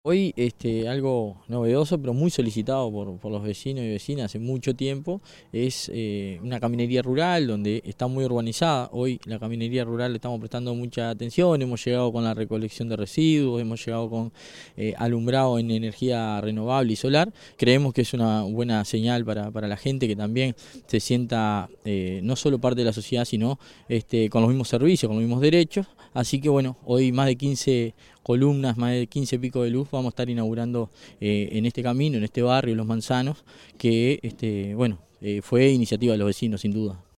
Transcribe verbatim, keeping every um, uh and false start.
Hoy este, algo novedoso, pero muy solicitado por, por los vecinos y vecinas hace mucho tiempo, es eh, una caminería rural donde está muy urbanizada. Hoy la caminería rural le estamos prestando mucha atención, hemos llegado con la recolección de residuos, hemos llegado con eh, alumbrado en energía renovable y solar. Creemos que es una buena señal para, para la gente que también se sienta eh, no solo parte de la sociedad, sino este, con los mismos servicios, con los mismos derechos. Así que bueno, hoy más de quince columnas, más de quince picos de luz vamos a estar inaugurando eh, en este camino, en este barrio, Los Manzanos, que este, bueno, eh, fue iniciativa de los vecinos sin duda.